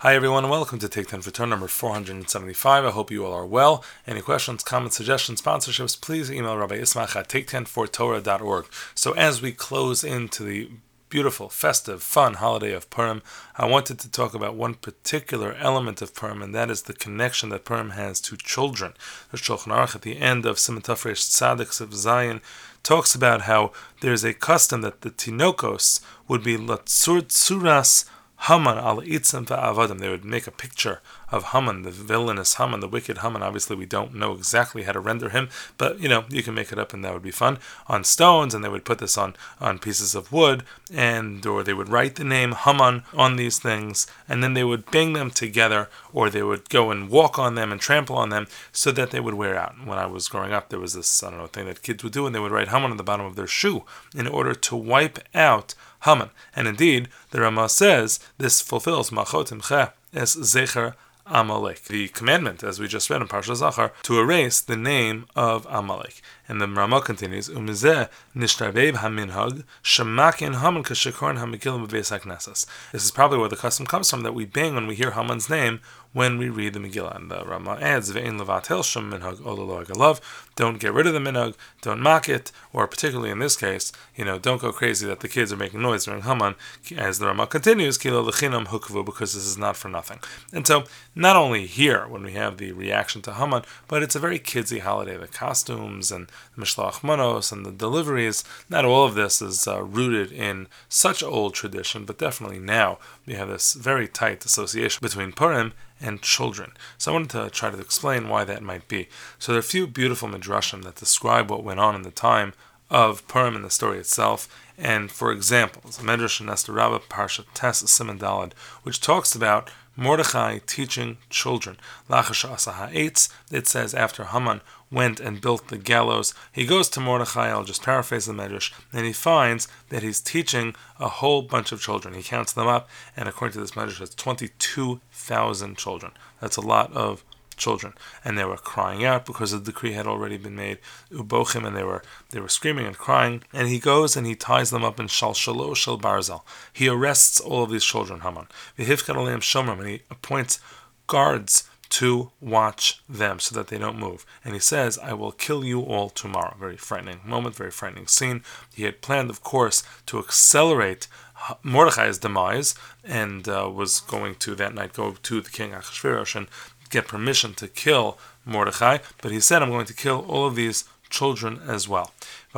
Hi everyone and welcome to Take 10 for Turn number 475. I hope you all are well. Any questions, comments, suggestions, sponsorships, please email Rabbi Ismach at take10fortorah.org. So as we close into the beautiful, festive, fun holiday of Purim, I wanted to talk about one particular element of Purim, and that is the connection that Purim has to children. The Shulchan Aruch at the end of Siman Tafresh Tzaddik of Zion talks about how there's a custom that the Tinokos would be Latzur Tzuras Haman al Itzim va'avadim. They would make a picture of Haman, the villainous Haman, the wicked Haman. Obviously, we don't know exactly how to render him, but you can make it up, and that would be fun. On stones, and they would put this on pieces of wood, or they would write the name Haman on these things, and then they would bang them together, or they would go and walk on them and trample on them, so that they would wear out. When I was growing up, there was this thing that kids would do, and they would write Haman on the bottom of their shoe in order to wipe out Haman. And indeed, the Ramah says this fulfills Machot Imche es Zecher Amalek, the commandment, as we just read in Parsha Zachar, to erase the name of Amalek. And the Ramah continues, Umizeh nishtarvev haminhag shemakin Haman kashikorin hamikilim b'beis haknesses. This is probably where the custom comes from, that we bang when we hear Haman's name when we read the Megillah. And the Ramah adds, Ve'ein levatel shem minhag ololo agalav. Don't get rid of the minhag, don't mock it, or particularly in this case, don't go crazy that the kids are making noise during Haman. As the Ramah continues, kilo lechinam hukvu, because this is not for nothing. And so, not only here when we have the reaction to Haman, but it's a very kidsy holiday. The costumes and the Mishloach Manos and the deliveries, not all of this is rooted in such old tradition, but definitely now we have this very tight association between Purim and children. So I wanted to try to explain why that might be. So there are a few beautiful midrashim that describe what went on in the time of Purim and the story itself. And for example, there's a midrash in Esther Rabbah, Parsha Tes Siman Daled, which talks about Mordechai teaching children. Lachash asa ha'etz, it says after Haman went and built the gallows, he goes to Mordechai, I'll just paraphrase the Medrash, and he finds that he's teaching a whole bunch of children. He counts them up, and according to this Medrash, it's 22,000 children. That's a lot of children, and they were crying out because the decree had already been made, ubochim, and they were screaming and crying. And he goes and he ties them up in shalshalo shel barzel. He arrests all of these children, Haman. V'hifkad aleim shomrim, and he appoints guards to watch them so that they don't move. And he says, I will kill you all tomorrow. Very frightening moment, very frightening scene. He had planned, of course, to accelerate Mordechai's demise, and was going to that night go to the king Achashverosh and get permission to kill Mordechai, but he said, I'm going to kill all of these children as well. The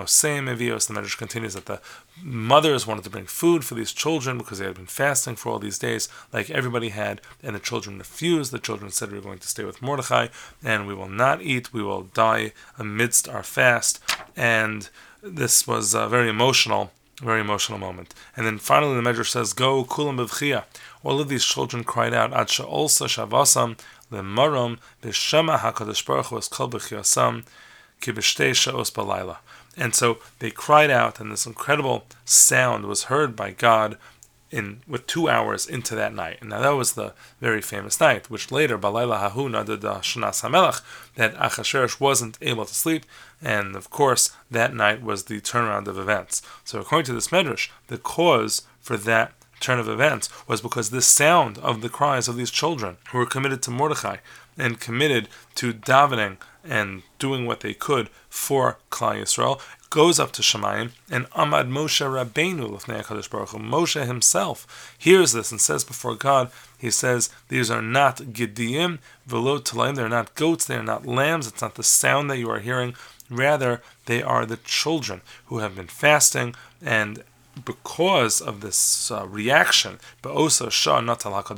Medrash continues that the mothers wanted to bring food for these children because they had been fasting for all these days, like everybody had, and the children refused. The children said, we're going to stay with Mordechai, and we will not eat, we will die amidst our fast. And this was a very emotional moment. And then finally the Medrash says, Go kulam b'vchia. All of these children cried out, Ad she'olsa shavasam le'marom b'shema hakadosh baruch hu es kol b'chiyasam ki b'shtei she'os b'layla. And so they cried out, and this incredible sound was heard by God with 2 hours into that night. And now that was the very famous night, which later, Balayla Hahu Nadada Shnas HaMelech, that Achashverosh wasn't able to sleep, and of course, that night was the turnaround of events. So according to this Medrash, the cause for that turn of events was because this sound of the cries of these children who were committed to Mordechai and committed to davening and doing what they could for Klal Yisrael goes up to Shemayim, and Amad Moshe Rabbeinu l'fnei HaKadosh Baruch Hu, Moshe himself hears this and says before God, he says, these are not Gidiyim v'lo Telaim, they're not goats, they are not lambs, it's not the sound that you are hearing, rather they are the children who have been fasting, and because of this reaction, because of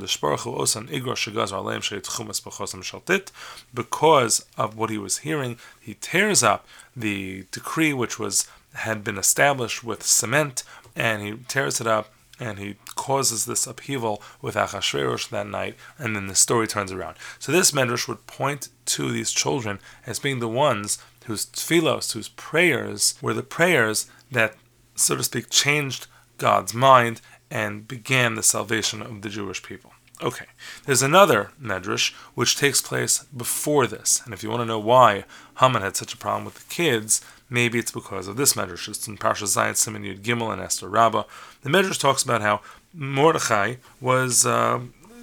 what he was hearing, he tears up the decree which had been established with cement, and he tears it up, and he causes this upheaval with Achashverosh that night, and then the story turns around. So this Medrash would point to these children as being the ones whose tefillos, whose prayers, were the prayers that, so to speak, changed God's mind and began the salvation of the Jewish people. Okay, there's another Medrash which takes place before this, and if you want to know why Haman had such a problem with the kids, maybe it's because of this Medrash. It's in Parsha Zayin, Siman Yud Gimel, and Esther Rabbah. The Medrash talks about how Mordechai was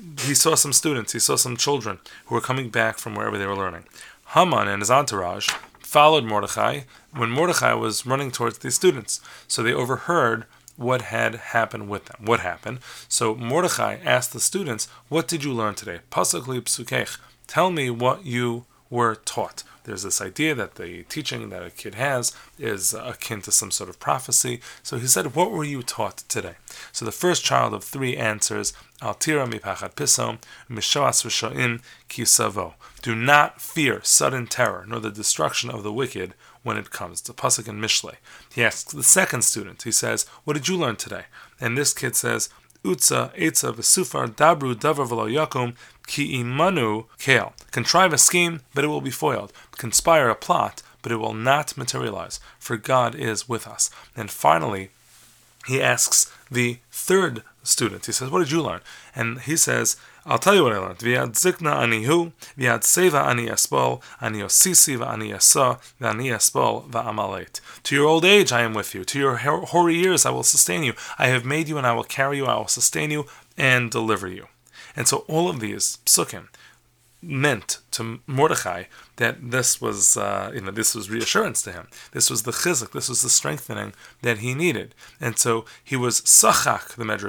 he saw some students, he saw some children who were coming back from wherever they were learning. Haman and his entourage followed Mordechai when Mordechai was running towards these students. So they overheard what had happened with them. What happened? So Mordechai asked the students, "What did you learn today? Pasuk li psukech. Tell me what you were taught." There's this idea that the teaching that a kid has is akin to some sort of prophecy. So he said, "What were you taught today?" So the first child of three answers, Al tira mipachat pisom, mishoas v'shoim kisavo. Do not fear sudden terror, nor the destruction of the wicked when it comes. It's a pasuk in Mishlei. He asks the second student, he says, "What did you learn today?" And this kid says, Utza, Eitza, Vesufar, Dabru, Davar, V'lo Yakum, Ki Imanu, Kale. Contrive a scheme, but it will be foiled. Conspire a plot, but it will not materialize, for God is with us. And finally, he asks the third student, he says, "What did you learn?" And he says, "I'll tell you what I learned. V'yad zikna ani hu, v'yad seva ani espol, ani osisi v'ani esa, v'ani espol v'amalet. To your old age I am with you. To your hoary years I will sustain you. I have made you and I will carry you. I will sustain you and deliver you." And so all of these psukim meant to Mordechai that this was, this was reassurance to him. This was the chizuk. This was the strengthening that he needed. And so he was sachak, the Medrash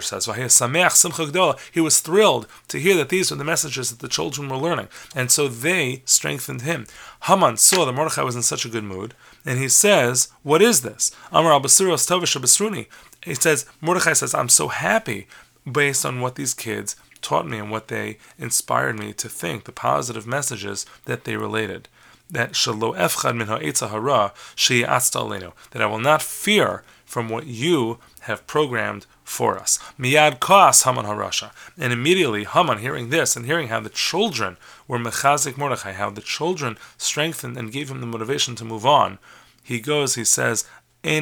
says. He was thrilled to hear that these were the messages that the children were learning. And so they strengthened him. Haman saw that Mordechai was in such a good mood, and he says, "What is this?" Amar al basuros tovish basruni. He says, Mordechai says, "I'm so happy based on what these kids taught me and what they inspired me to think, the positive messages that they related. That shelo efchad min ha'etza hara she'atzta aleinu, that I will not fear from what you have programmed for us." Miyad kas Haman harasha. And immediately Haman, hearing this and hearing how the children were mechazik Mordechai, how the children strengthened and gave him the motivation to move on, he says, I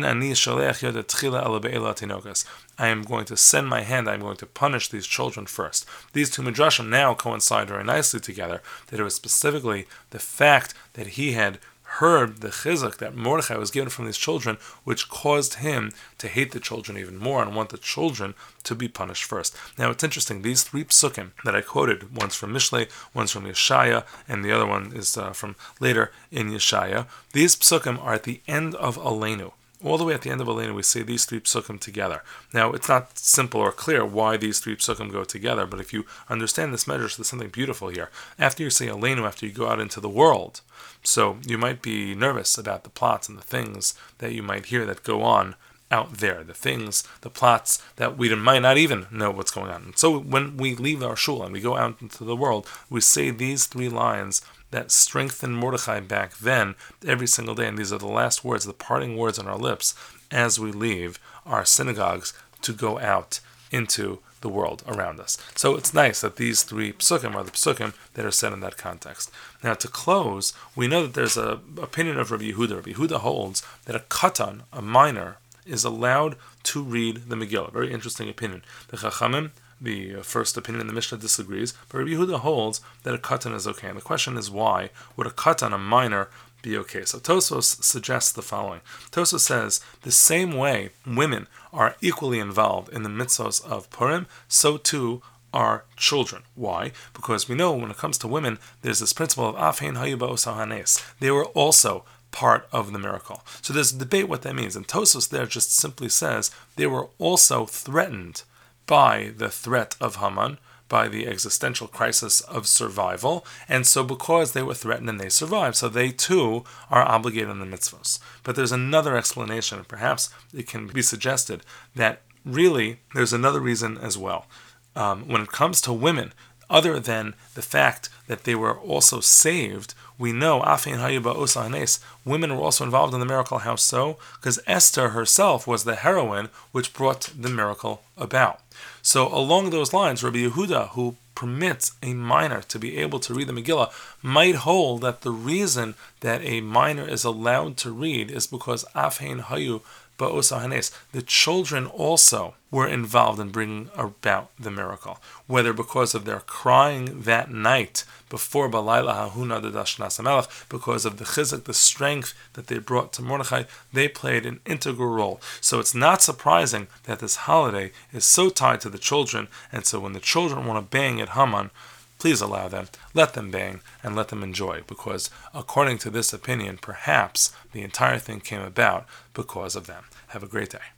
am going to send my hand, I am going to punish these children first. These two midrashim now coincide very nicely together, that it was specifically the fact that he had heard the chizuk that Mordechai was given from these children, which caused him to hate the children even more and want the children to be punished first. Now it's interesting, these three psukim that I quoted, one's from Mishlei, one's from Yeshaya, and the other one is from later in Yeshaya. These psukim are at the end of Aleinu. All the way at the end of Aleinu, we say these three psukim together. Now, it's not simple or clear why these three psukim go together, but if you understand this measure, there's something beautiful here. After you say Aleinu, after you go out into the world, so you might be nervous about the plots and the things that you might hear that go on out there, the things, the plots that we might not even know what's going on. And so when we leave our shul and we go out into the world, we say these three lines that strengthened Mordechai back then every single day. And these are the last words, the parting words on our lips as we leave our synagogues to go out into the world around us. So it's nice that these three psukim are the psukim that are said in that context. Now to close, we know that there's an opinion of Rabbi Yehuda. Rabbi Yehuda holds that a katan, a minor, is allowed to read the Megillah. Very interesting opinion. The Chachamim, the first opinion in the Mishnah, disagrees, but Rabbi Yehuda holds that a katan is okay. And the question is, why would a katan, a minor, be okay? So Tosfos suggests the following. Tosfos says, the same way women are equally involved in the mitzvahs of Purim, so too are children. Why? Because we know when it comes to women, there's this principle of Afhein Hayu Ba'osa Hanes. They were also part of the miracle. So there's a debate what that means. And Tosfos there just simply says they were also threatened by the threat of Haman, by the existential crisis of survival, and so because they were threatened and they survived, so they too are obligated in the mitzvahs. But there's another explanation, and perhaps it can be suggested that really there's another reason as well. When it comes to women, other than the fact that they were also saved, we know women were also involved in the miracle. How so? Because Esther herself was the heroine which brought the miracle about. So along those lines, Rabbi Yehuda, who permits a minor to be able to read the Megillah, might hold that the reason that a minor is allowed to read is because Afhein Hayu ba'osa hanes. The children also were involved in bringing about the miracle, whether because of their crying that night before Balayla Hahuna Dadashnas Hamelech, because of the chizuk, the strength that they brought to Mordechai, they played an integral role. So it's not surprising that this holiday is so tied to the children, and so when the children want to bang at Haman, please allow them, let them bang, and let them enjoy, because according to this opinion, perhaps the entire thing came about because of them. Have a great day.